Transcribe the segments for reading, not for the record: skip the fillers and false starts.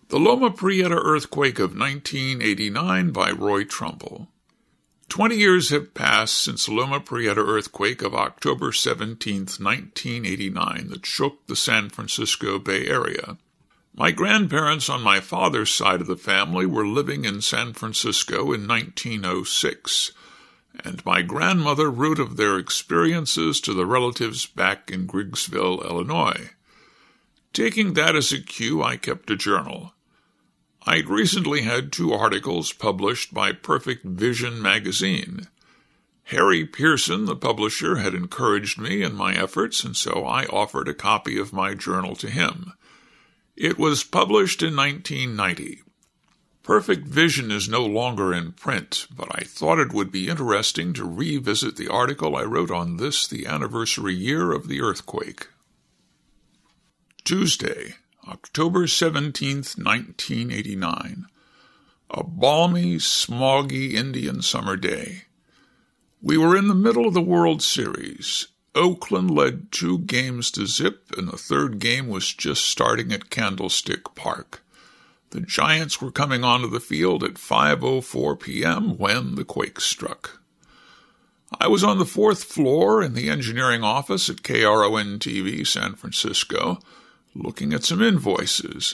The Loma Prieta Earthquake of 1989 by Roy Trumbull. 20 years have passed since the Loma Prieta earthquake of October 17, 1989, that shook the San Francisco Bay Area. My grandparents on my father's side of the family were living in San Francisco in 1906, and my grandmother wrote of their experiences to the relatives back in Griggsville, Illinois. Taking that as a cue, I kept a journal. I'd recently had 2 articles published by Perfect Vision magazine. Harry Pearson, the publisher, had encouraged me in my efforts, and so I offered a copy of my journal to him. It was published in 1990. Perfect Vision is no longer in print, but I thought it would be interesting to revisit the article I wrote on this, the anniversary year of the earthquake. Tuesday, October 17, 1989. A balmy, smoggy Indian summer day. We were in the middle of the World Series. Oakland led 2 games to zip, and the 3rd game was just starting at Candlestick Park. The Giants were coming onto the field at 5:04 p.m. when the quake struck. I was on the 4th floor in the engineering office at KRON-TV San Francisco, looking at some invoices.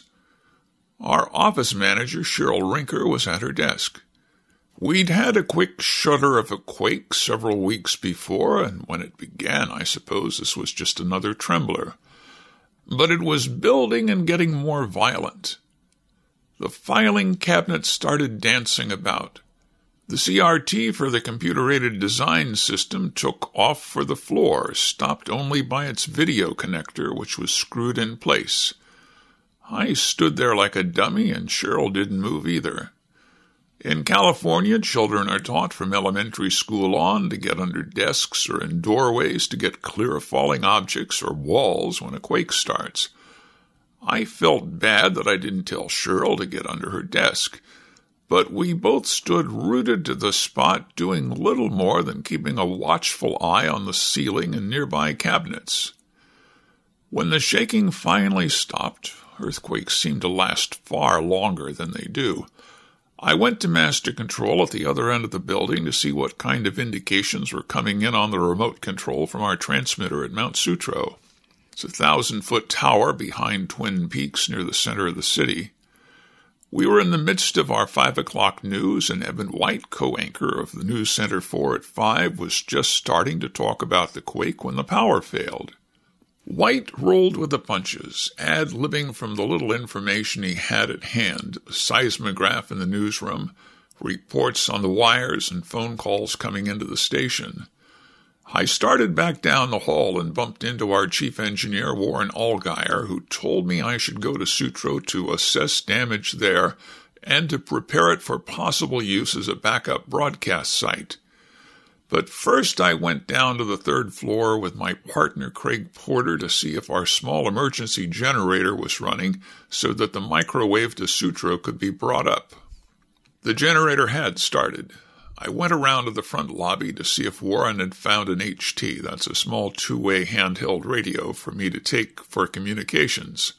Our office manager, Cheryl Rinker, was at her desk. We'd had a quick shudder of a quake several weeks before, and when it began, I suppose this was just another trembler. But it was building and getting more violent. The filing cabinet started dancing about. The CRT for the computer-aided design system took off for the floor, stopped only by its video connector, which was screwed in place. I stood there like a dummy, and Cheryl didn't move either. In California, children are taught from elementary school on to get under desks or in doorways to get clear of falling objects or walls when a quake starts. I felt bad that I didn't tell Cheryl to get under her desk, but we both stood rooted to the spot, doing little more than keeping a watchful eye on the ceiling and nearby cabinets. When the shaking finally stopped, earthquakes seem to last far longer than they do. I went to Master Control at the other end of the building to see what kind of indications were coming in on the remote control from our transmitter at Mount Sutro. It's a 1,000-foot tower behind Twin Peaks near the center of the city. We were in the midst of our 5 o'clock news, and Evan White, co-anchor of the News Center 4 at 5, was just starting to talk about the quake when the power failed. White rolled with the punches, ad-libbing from the little information he had at hand, a seismograph in the newsroom, reports on the wires, and phone calls coming into the station. I started back down the hall and bumped into our chief engineer, Warren Allgaier, who told me I should go to Sutro to assess damage there and to prepare it for possible use as a backup broadcast site. But first I went down to the 3rd floor with my partner Craig Porter to see if our small emergency generator was running so that the microwave to Sutro could be brought up. The generator had started. I went around to the front lobby to see if Warren had found an HT, that's a small 2-way handheld radio, for me to take for communications.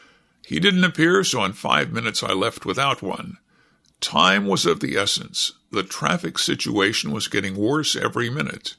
He didn't appear, so in 5 minutes I left without one. Time was of the essence. The traffic situation was getting worse every minute.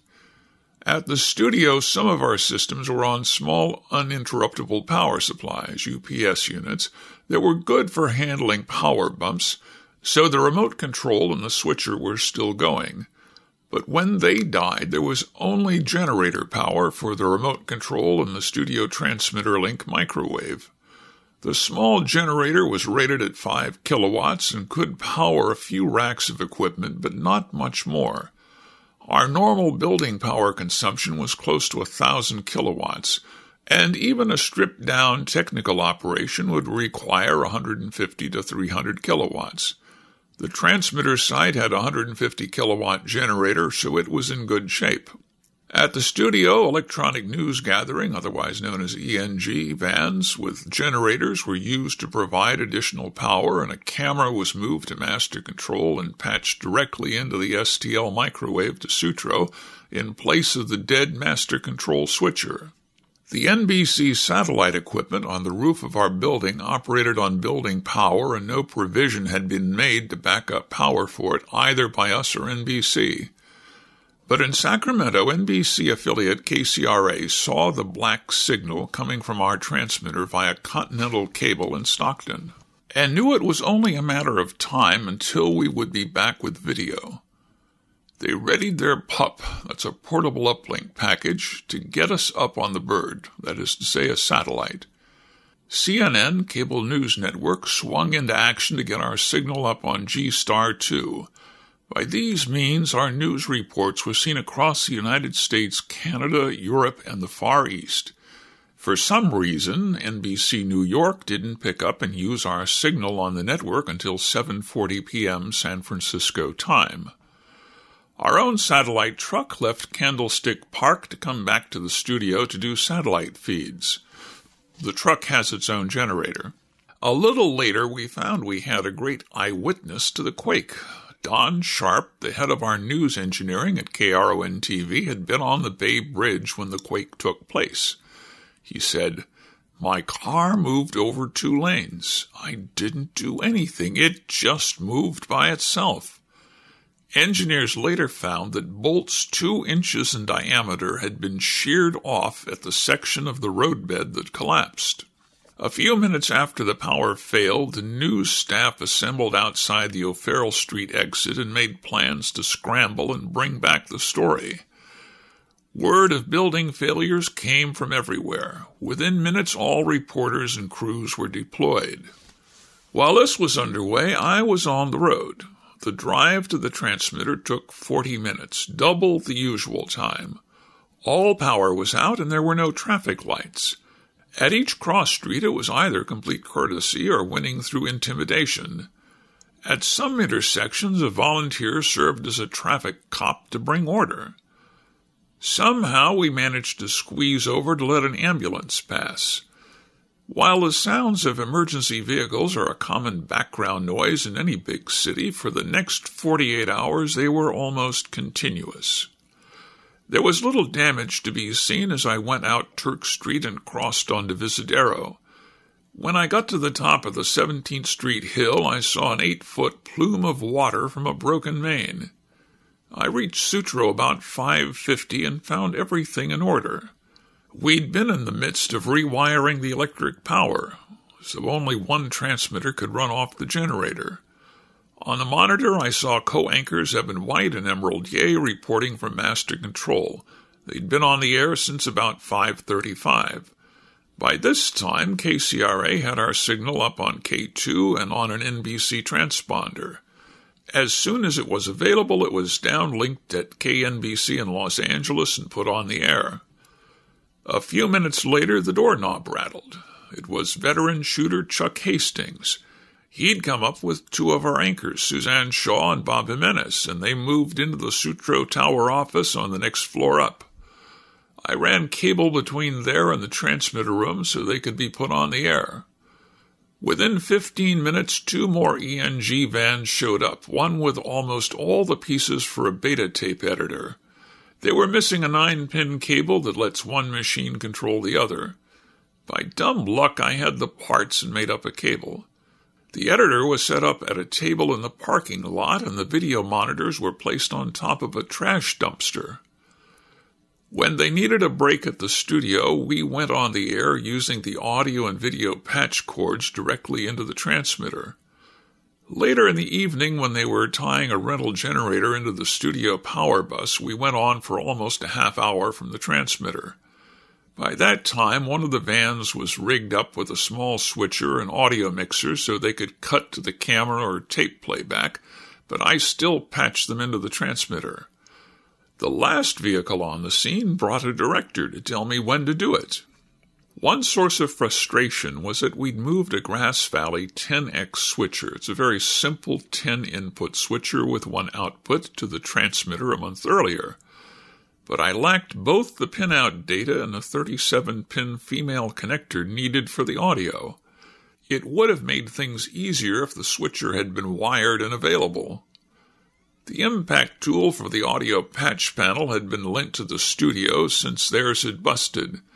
At the studio, some of our systems were on small, uninterruptible power supplies, UPS units, that were good for handling power bumps, so the remote control and the switcher were still going. But when they died, there was only generator power for the remote control and the studio transmitter link microwave. The small generator was rated at 5 kilowatts and could power a few racks of equipment, but not much more. Our normal building power consumption was close to 1,000 kilowatts, and even a stripped-down technical operation would require 150 to 300 kilowatts. The transmitter site had a 150-kilowatt generator, so it was in good shape. At the studio, electronic news gathering, otherwise known as ENG, vans with generators were used to provide additional power, and a camera was moved to Master Control and patched directly into the STL microwave to Sutro in place of the dead Master Control switcher. The NBC satellite equipment on the roof of our building operated on building power, and no provision had been made to back up power for it either by us or NBC. But in Sacramento, NBC affiliate KCRA saw the black signal coming from our transmitter via Continental Cable in Stockton, and knew it was only a matter of time until we would be back with video. They readied their PUP, that's a portable uplink package, to get us up on the bird, that is to say a satellite. CNN, cable news network, swung into action to get our signal up on G-Star 2. By these means, our news reports were seen across the United States, Canada, Europe, and the Far East. For some reason, NBC New York didn't pick up and use our signal on the network until 7:40 p.m. San Francisco time. Our own satellite truck left Candlestick Park to come back to the studio to do satellite feeds. The truck has its own generator. A little later, we found we had a great eyewitness to the quake. Don Sharp, the head of our news engineering at KRON-TV, had been on the Bay Bridge when the quake took place. He said, "My car moved over 2 lanes. I didn't do anything. It just moved by itself." Engineers later found that bolts 2 inches in diameter had been sheared off at the section of the roadbed that collapsed. A few minutes after the power failed, the news staff assembled outside the O'Farrell Street exit and made plans to scramble and bring back the story. Word of building failures came from everywhere. Within minutes, all reporters and crews were deployed. While this was underway, I was on the road. The drive to the transmitter took 40 minutes, double the usual time. All power was out and there were no traffic lights. At each cross street, it was either complete courtesy or winning through intimidation. At some intersections, a volunteer served as a traffic cop to bring order. Somehow we managed to squeeze over to let an ambulance pass. While the sounds of emergency vehicles are a common background noise in any big city, for the next 48 hours they were almost continuous. There was little damage to be seen as I went out Turk Street and crossed on to Visadero. When I got to the top of the 17th Street hill, I saw an 8-foot plume of water from a broken main. I reached Sutro about 5:50 and found everything in order. We'd been in the midst of rewiring the electric power, so only one transmitter could run off the generator. On the monitor, I saw co-anchors Evan White and Emerald Ye reporting from Master Control. They'd been on the air since about 5:35. By this time, KCRA had our signal up on K2 and on an NBC transponder. As soon as it was available, it was downlinked at KNBC in Los Angeles and put on the air. A few minutes later, the doorknob rattled. It was veteran shooter Chuck Hastings. He'd come up with 2 of our anchors, Suzanne Shaw and Bob Jimenez, and they moved into the Sutro Tower office on the next floor up. I ran cable between there and the transmitter room so they could be put on the air. Within 15 minutes, 2 more ENG vans showed up, one with almost all the pieces for a beta tape editor. They were missing a 9-pin cable that lets one machine control the other. By dumb luck, I had the parts and made up a cable. The editor was set up at a table in the parking lot, and the video monitors were placed on top of a trash dumpster. When they needed a break at the studio, we went on the air using the audio and video patch cords directly into the transmitter. Later in the evening, when they were tying a rental generator into the studio power bus, we went on for almost a half hour from the transmitter. By that time, one of the vans was rigged up with a small switcher and audio mixer so they could cut to the camera or tape playback, but I still patched them into the transmitter. The last vehicle on the scene brought a director to tell me when to do it. One source of frustration was that we'd moved a Grass Valley 10X switcher. It's a very simple 10-input switcher with 1 output to the transmitter a month earlier. But I lacked both the pinout data and the 37-pin female connector needed for the audio. It would have made things easier if the switcher had been wired and available. The impact tool for the audio patch panel had been lent to the studio since theirs had busted.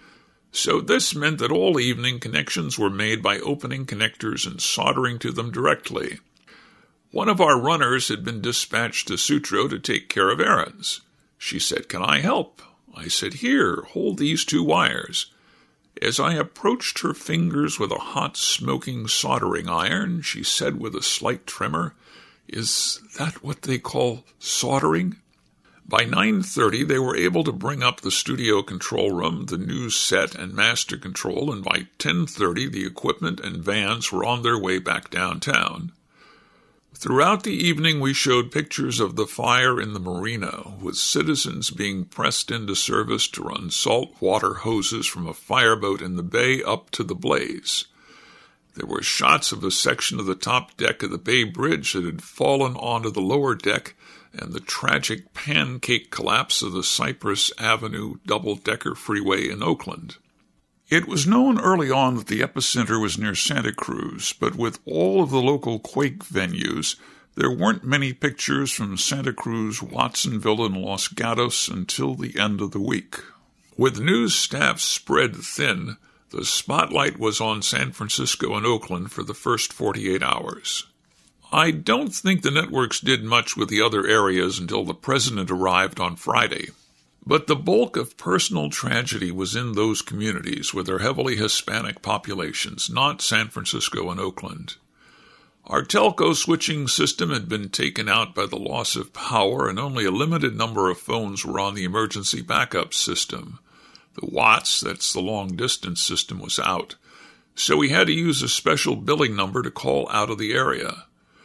So this meant that all evening connections were made by opening connectors and soldering to them directly. One of our runners had been dispatched to Sutro to take care of errands. She said, "Can I help?" I said, "Here, hold these 2 wires." As I approached her fingers with a hot, smoking soldering iron, she said with a slight tremor, "Is that what they call soldering?" By 9:30, they were able to bring up the studio control room, the news set, and master control, and by 10:30, the equipment and vans were on their way back downtown. Throughout the evening, we showed pictures of the fire in the marina, with citizens being pressed into service to run salt water hoses from a fireboat in the bay up to the blaze. There were shots of a section of the top deck of the Bay Bridge that had fallen onto the lower deck, and the tragic pancake collapse of the Cypress Avenue double-decker freeway in Oakland. It was known early on that the epicenter was near Santa Cruz, but with all of the local quake venues, there weren't many pictures from Santa Cruz, Watsonville, and Los Gatos until the end of the week. With news staff spread thin, the spotlight was on San Francisco and Oakland for the first 48 hours. I don't think the networks did much with the other areas until the president arrived on Friday. But the bulk of personal tragedy was in those communities with their heavily Hispanic populations, not San Francisco and Oakland. Our telco switching system had been taken out by the loss of power, and only a limited number of phones were on the emergency backup system. The WATS, that's the long-distance system, was out, so we had to use a special billing number to call out of the area.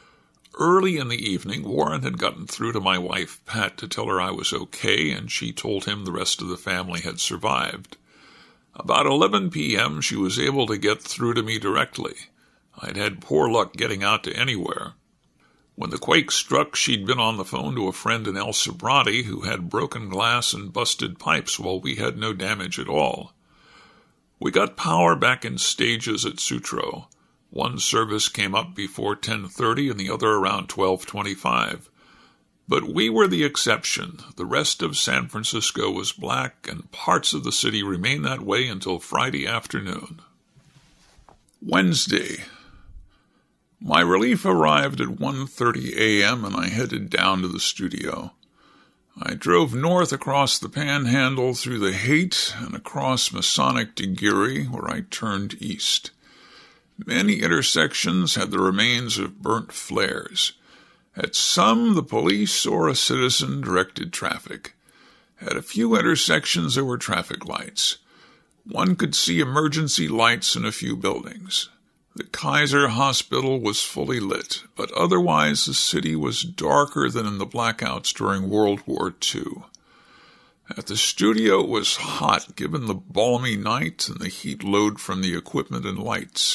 Early in the evening, Warren had gotten through to my wife, Pat, to tell her I was okay, and she told him the rest of the family had survived. About 11 p.m., she was able to get through to me directly. I'd had poor luck getting out to anywhere. When the quake struck, she'd been on the phone to a friend in El Sobrante who had broken glass and busted pipes while we had no damage at all. We got power back in stages at Sutro. One service came up before 10:30 and the other around 12:25. But we were the exception. The rest of San Francisco was black, and parts of the city remained that way until Friday afternoon. Wednesday. My relief arrived at 1:30 a.m. and I headed down to the studio. I drove north across the Panhandle through the Haight and across Masonic to Geary, where I turned east. Many intersections had the remains of burnt flares. At some, the police or a citizen directed traffic. At a few intersections, there were traffic lights. One could see emergency lights in a few buildings. The Kaiser Hospital was fully lit, but otherwise the city was darker than in the blackouts during World War II. At the studio, it was hot, given the balmy night and the heat load from the equipment and lights.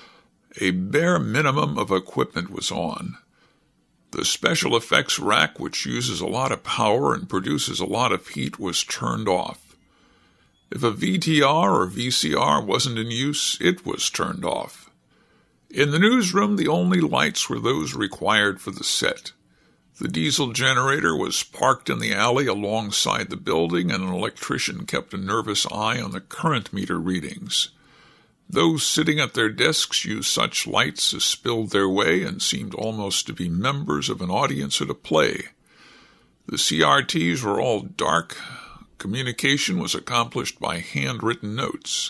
A bare minimum of equipment was on. The special effects rack, which uses a lot of power and produces a lot of heat, was turned off. If a VTR or VCR wasn't in use, it was turned off. In the newsroom, the only lights were those required for the set. The diesel generator was parked in the alley alongside the building, and an electrician kept a nervous eye on the current meter readings. Those sitting at their desks used such lights as spilled their way and seemed almost to be members of an audience at a play. The CRTs were all dark. Communication was accomplished by handwritten notes.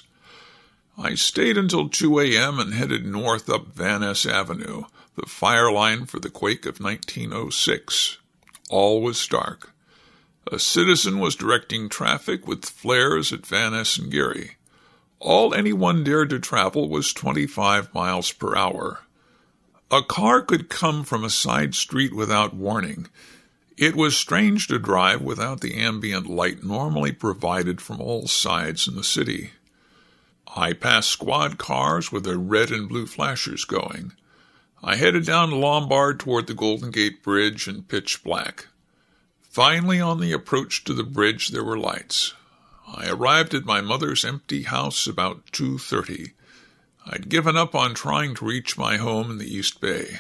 I stayed until 2 a.m. and headed north up Van Ness Avenue, the fire line for the quake of 1906. All was dark. A citizen was directing traffic with flares at Van Ness and Geary. All anyone dared to travel was 25 miles per hour. A car could come from a side street without warning. It was strange to drive without the ambient light normally provided from all sides in the city. I passed squad cars with their red and blue flashers going. I headed down Lombard toward the Golden Gate Bridge in pitch black. Finally, on the approach to the bridge, there were lights. I arrived at my mother's empty house about 2:30. I'd given up on trying to reach my home in the East Bay.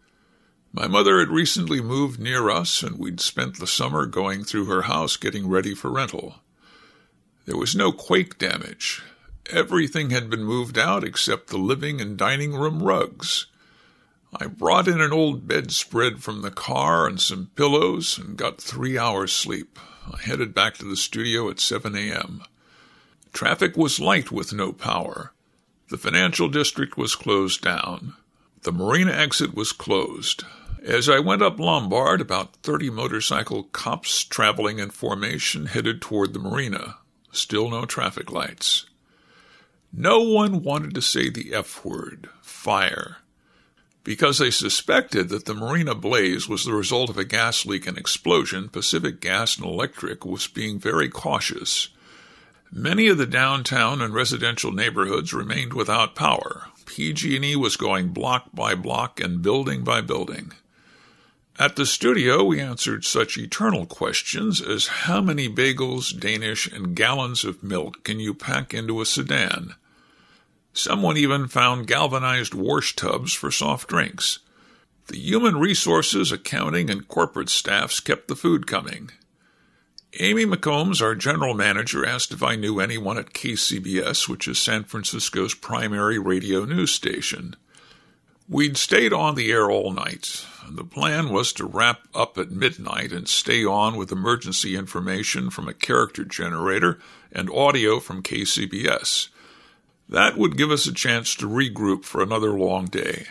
My mother had recently moved near us, and we'd spent the summer going through her house getting ready for rental. There was no quake damage. Everything had been moved out except the living and dining room rugs. I brought in an old bedspread from the car and some pillows and got 3 hours sleep. I headed back to the studio at 7 a.m. Traffic was light with no power. The financial district was closed down. The marina exit was closed. As I went up Lombard, about 30 motorcycle cops traveling in formation headed toward the marina. Still no traffic lights. No one wanted to say the F word, fire, because they suspected that the marina blaze was the result of a gas leak and explosion. Pacific Gas and Electric was being very cautious. Many of the downtown and residential neighborhoods remained without power. PG&E was going block by block and building by building. At the studio, we answered such eternal questions as how many bagels, Danish, and gallons of milk can you pack into a sedan? Someone even found galvanized wash tubs for soft drinks. The human resources, accounting, and corporate staffs kept the food coming. Amy McCombs, our general manager, asked if I knew anyone at KCBS, which is San Francisco's primary radio news station. We'd stayed on the air all night. The plan was to wrap up at midnight and stay on with emergency information from a character generator and audio from KCBS. That would give us a chance to regroup for another long day.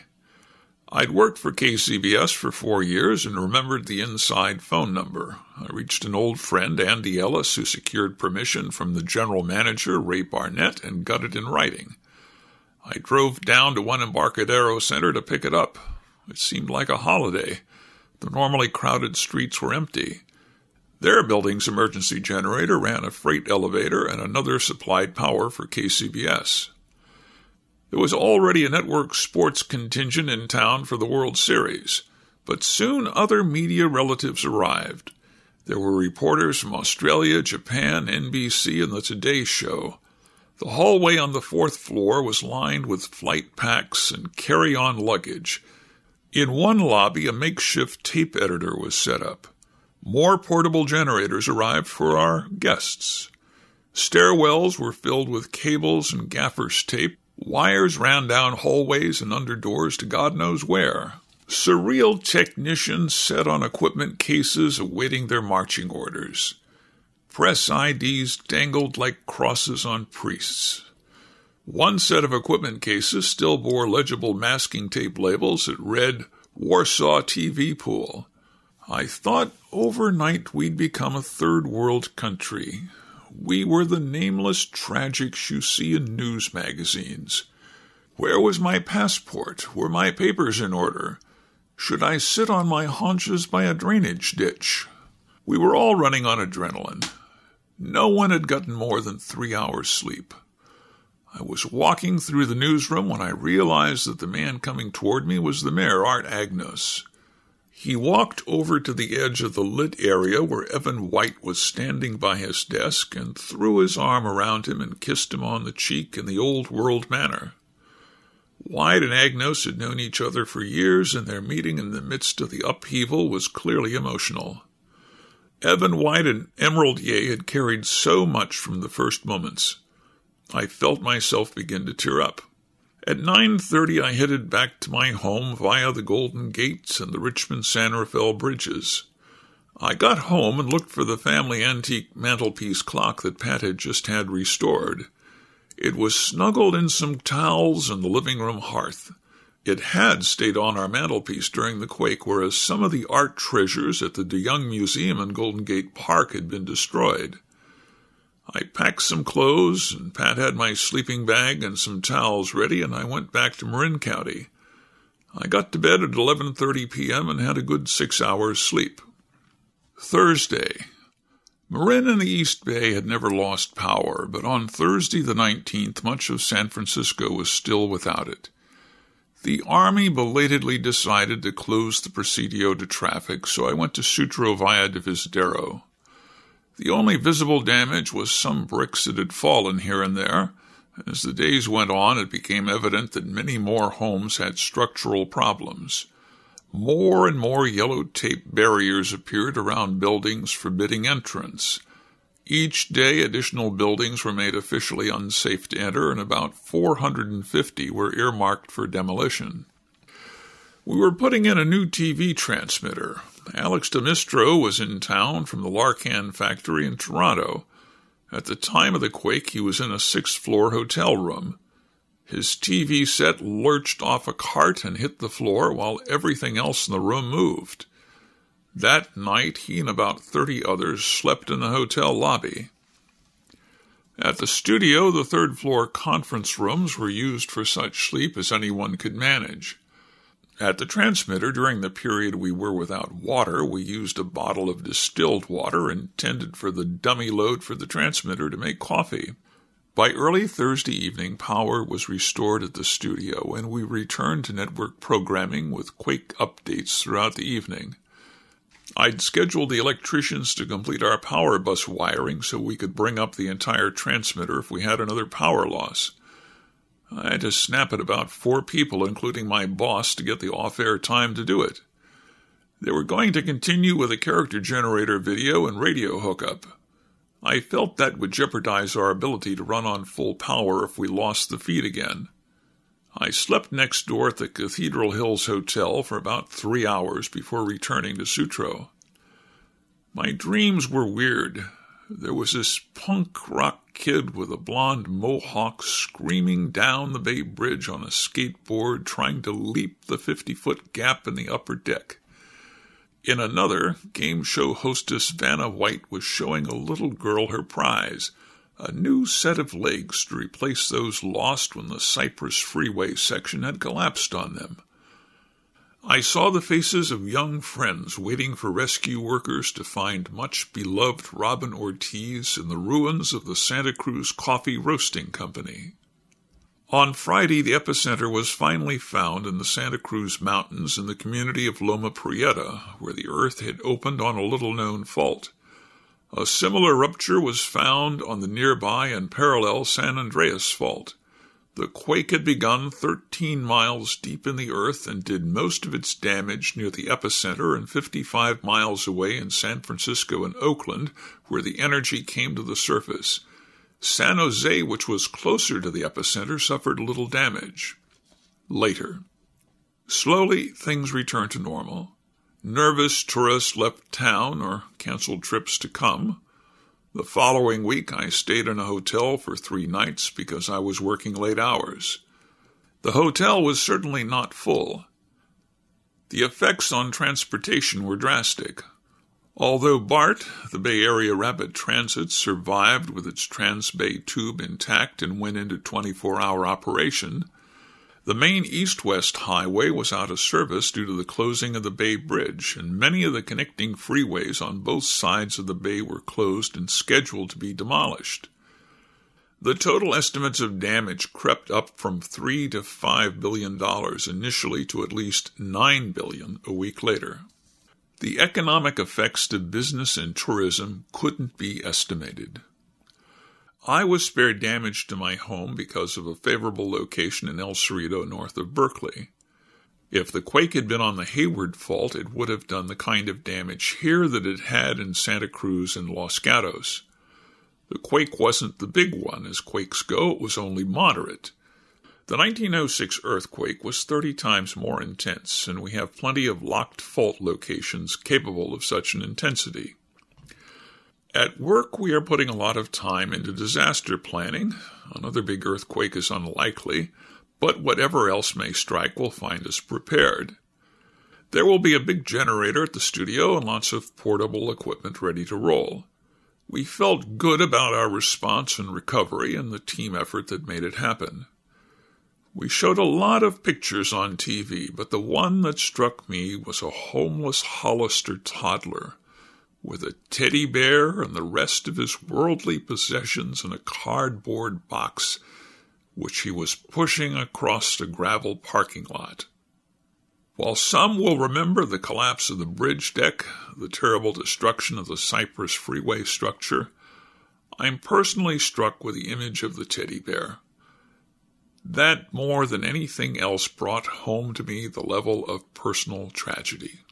I'd worked for KCBS for 4 years and remembered the inside phone number. I reached an old friend, Andy Ellis, who secured permission from the general manager, Ray Barnett, and got it in writing. I drove down to One Embarcadero Center to pick it up. It seemed like a holiday. The normally crowded streets were empty. Their building's emergency generator ran a freight elevator and another supplied power for KCBS. There was already a network sports contingent in town for the World Series, but soon other media relatives arrived. There were reporters from Australia, Japan, NBC, and the Today Show. The hallway on the 4th floor was lined with flight packs and carry-on luggage. In one lobby, a makeshift tape editor was set up. More portable generators arrived for our guests. Stairwells were filled with cables and gaffer's tape. Wires ran down hallways and under doors to God knows where. Surreal technicians sat on equipment cases awaiting their marching orders. Press IDs dangled like crosses on priests. One set of equipment cases still bore legible masking tape labels that read Warsaw TV Pool. I thought overnight we'd become a third world country. We were the nameless tragics you see in news magazines. Where was my passport? Were my papers in order? Should I sit on my haunches by a drainage ditch? We were all running on adrenaline. No one had gotten more than 3 hours sleep. I was walking through the newsroom when I realized that the man coming toward me was the mayor, Art Agnos. He walked over to the edge of the lit area where Evan White was standing by his desk and threw his arm around him and kissed him on the cheek in the old-world manner. White and Agnos had known each other for years, and their meeting in the midst of the upheaval was clearly emotional. Evan White and Emerald Ye had carried so much from the first moments. I felt myself begin to tear up. At 9:30, I headed back to my home via the Golden Gates and the Richmond-San Rafael bridges. I got home and looked for the family antique mantelpiece clock that Pat had just had restored. It was snuggled in some towels in the living room hearth. It had stayed on our mantelpiece during the quake, whereas some of the art treasures at the DeYoung Museum in Golden Gate Park had been destroyed. I packed some clothes, and Pat had my sleeping bag and some towels ready, and I went back to Marin County. I got to bed at 11:30 p.m. and had a good 6 hours sleep. Thursday. Marin and the East Bay had never lost power, but on Thursday the 19th, much of San Francisco was still without it. The Army belatedly decided to close the Presidio to traffic, so I went to Sutro via Divisadero. The only visible damage was some bricks that had fallen here and there. As the days went on, it became evident that many more homes had structural problems. More and more yellow tape barriers appeared around buildings forbidding entrance. Each day, additional buildings were made officially unsafe to enter, and about 450 were earmarked for demolition. We were putting in a new TV transmitter. Alex DeMistro was in town from the Larkan factory in Toronto. At the time of the quake, he was in a sixth-floor hotel room. His TV set lurched off a cart and hit the floor while everything else in the room moved. That night, he and about 30 others slept in the hotel lobby. At the studio, the third-floor conference rooms were used for such sleep as anyone could manage. At the transmitter, during the period we were without water, we used a bottle of distilled water intended for the dummy load for the transmitter to make coffee. By early Thursday evening, power was restored at the studio, and we returned to network programming with quake updates throughout the evening. I'd scheduled the electricians to complete our power bus wiring so we could bring up the entire transmitter if we had another power loss. I had to snap at about 4 people, including my boss, to get the off-air time to do it. They were going to continue with a character generator video and radio hookup. I felt that would jeopardize our ability to run on full power if we lost the feed again. I slept next door at the Cathedral Hills Hotel for about 3 hours before returning to Sutro. My dreams were weird. There was this punk rock kid with a blonde mohawk screaming down the Bay Bridge on a skateboard trying to leap the 50-foot gap in the upper deck. In another, game show hostess Vanna White was showing a little girl her prize, a new set of legs to replace those lost when the Cypress Freeway section had collapsed on them. I saw the faces of young friends waiting for rescue workers to find much-beloved Robin Ortiz in the ruins of the Santa Cruz Coffee Roasting Company. On Friday, the epicenter was finally found in the Santa Cruz Mountains in the community of Loma Prieta, where the earth had opened on a little-known fault. A similar rupture was found on the nearby and parallel San Andreas Fault. The quake had begun 13 miles deep in the earth and did most of its damage near the epicenter and 55 miles away in San Francisco and Oakland, where the energy came to the surface. San Jose, which was closer to the epicenter, suffered little damage. Later. Slowly, things returned to normal. Nervous tourists left town or canceled trips to come. The following week, I stayed in a hotel for 3 nights because I was working late hours. The hotel was certainly not full. The effects on transportation were drastic. Although BART, the Bay Area Rapid Transit, survived with its Transbay tube intact and went into 24-hour operation, the main east-west highway was out of service due to the closing of the Bay Bridge, and many of the connecting freeways on both sides of the bay were closed and scheduled to be demolished. The total estimates of damage crept up from $3 to $5 billion initially to at least $9 billion a week later. The economic effects to business and tourism couldn't be estimated. I was spared damage to my home because of a favorable location in El Cerrito north of Berkeley. If the quake had been on the Hayward Fault, it would have done the kind of damage here that it had in Santa Cruz and Los Gatos. The quake wasn't the big one. As quakes go, it was only moderate. The 1906 earthquake was 30 times more intense, and we have plenty of locked fault locations capable of such an intensity. At work, we are putting a lot of time into disaster planning. Another big earthquake is unlikely, but whatever else may strike will find us prepared. There will be a big generator at the studio and lots of portable equipment ready to roll. We felt good about our response and recovery and the team effort that made it happen. We showed a lot of pictures on TV, but the one that struck me was a homeless Hollister toddler with a teddy bear and the rest of his worldly possessions in a cardboard box, which he was pushing across the gravel parking lot. While some will remember the collapse of the bridge deck, the terrible destruction of the Cypress Freeway structure, I'm personally struck with the image of the teddy bear. That, more than anything else, brought home to me the level of personal tragedy.